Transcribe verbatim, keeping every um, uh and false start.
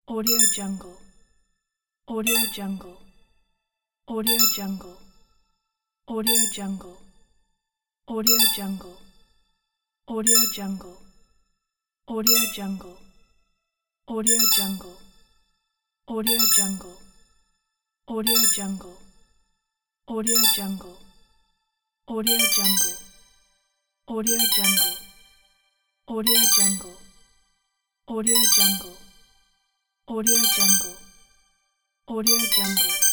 Audio Jungle. Audio Jungle. Audio Jungle. Audio Jungle. Audio Jungle. Audio Jungle. Audio Jungle. Audio Jungle. Audio Jungle. Audio Jungle. Audio Jungle. Audio Jungle. Audio Jungle. Audio Jungle. Audio Jungle. Audio Jungle. Audio Jungle.